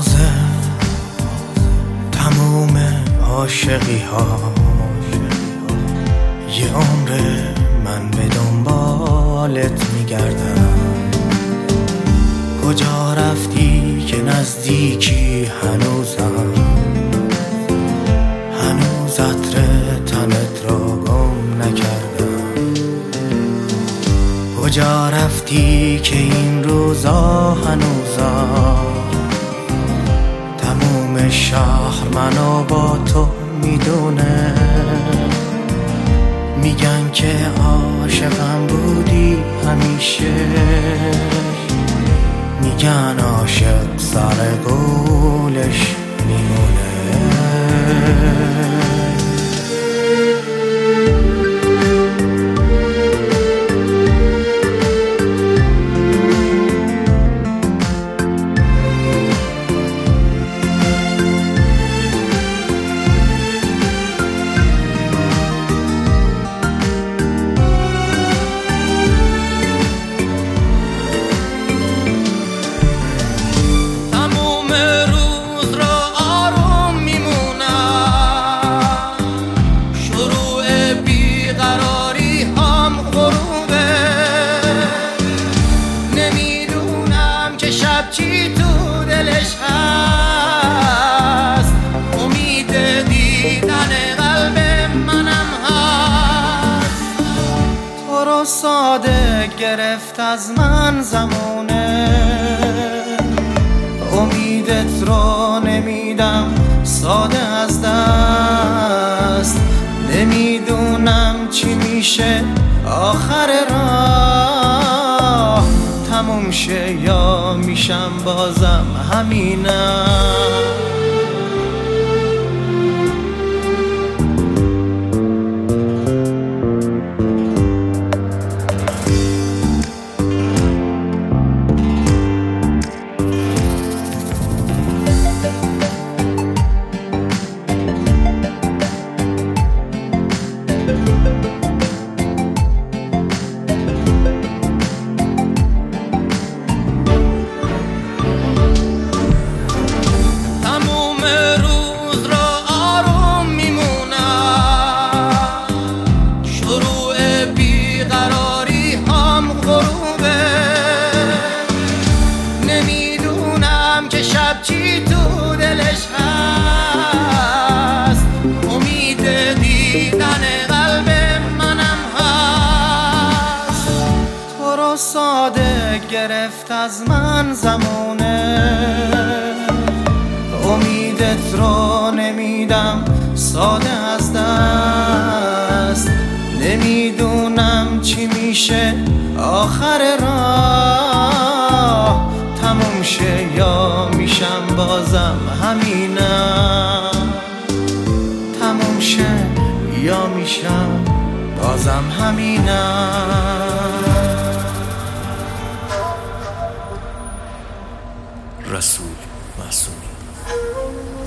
تموم عاشقی ها یه عمر من به دنبالت میگردم. کجا رفتی که نزدیکی هنوزم، هنوز عطر تنت را گم نکردم. کجا رفتی که این روزا هنوزم تموم شهر منو با تو میدونه. میگن که عاشقم بودی همیشه، میگن عاشق سر قولش میمونه. چی تو دلش هست، امید دیدن قلب منم هست. تو رو ساده گرفت از من زمونه، امیدت رو نمیدم ساده از دست. نمیدونم چی میشه آخر راه، تموم شه یا میشم بازم همینم. چی تو دلش هست، امید دیدن قلب منم هست. تو رو ساده گرفت از من زمونه، امیدت رو نمیدم ساده از دست. نمیدونم چی میشه آخر راه، تموم شه یا میشم بازم همینم. تموم شه یا میشم بازم همینم. رسول معصومی.